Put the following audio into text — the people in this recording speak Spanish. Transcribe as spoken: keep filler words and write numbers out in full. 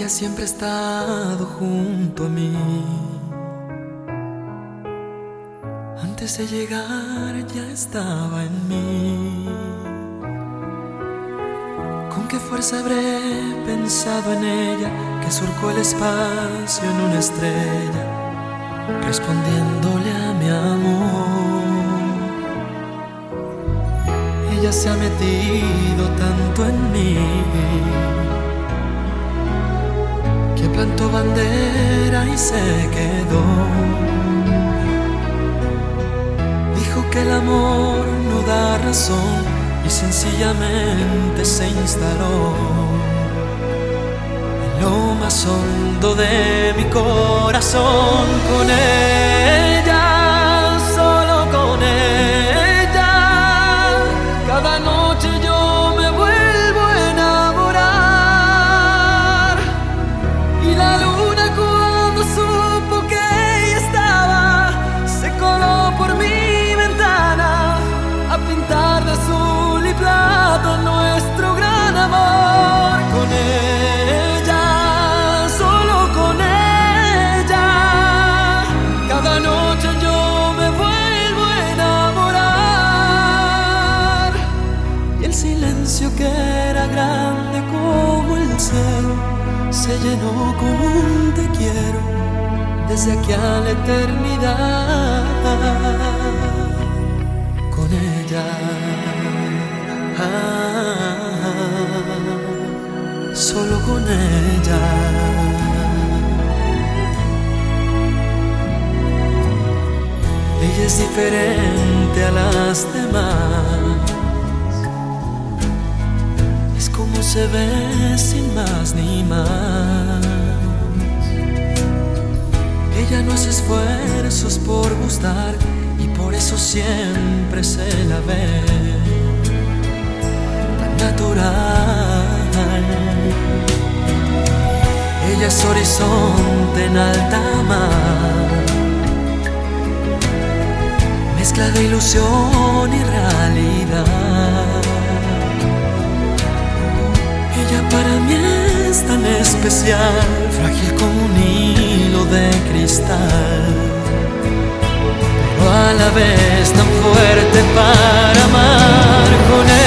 Ella siempre ha estado junto a mí. Antes de llegar ya estaba en mí. Con qué fuerza habré pensado en ella, que surcó el espacio en una estrella, respondiéndole a mi amor. Ella se ha metido tanto en mí, que plantó bandera y se quedó. Dijo que el amor no da razón y sencillamente se instaló en lo más hondo de mi corazón. Con ella, solo con ella, cada noche yo me vuelvo a enamorar. Y la luna, cuando supo que ella estaba, se coló por mi ventana a pintar de azul y plata nuestro gran amor. Con ella, solo con ella, cada noche yo me vuelvo a enamorar. Y el silencio, que era grande como el cielo, se llenó con un te quiero desde aquí a la eternidad. Con ella, ah, solo con ella. Ella es diferente a las demás, es como se ve sin más ni más. Ella no hace esfuerzos por gustar y por eso siempre se la ve tan natural. Ella es horizonte en alta mar, mezcla de ilusión y realidad. Ella para mí es tan especial, frágil como un hilo de cristal, pero a la vez tan fuerte para amar. Con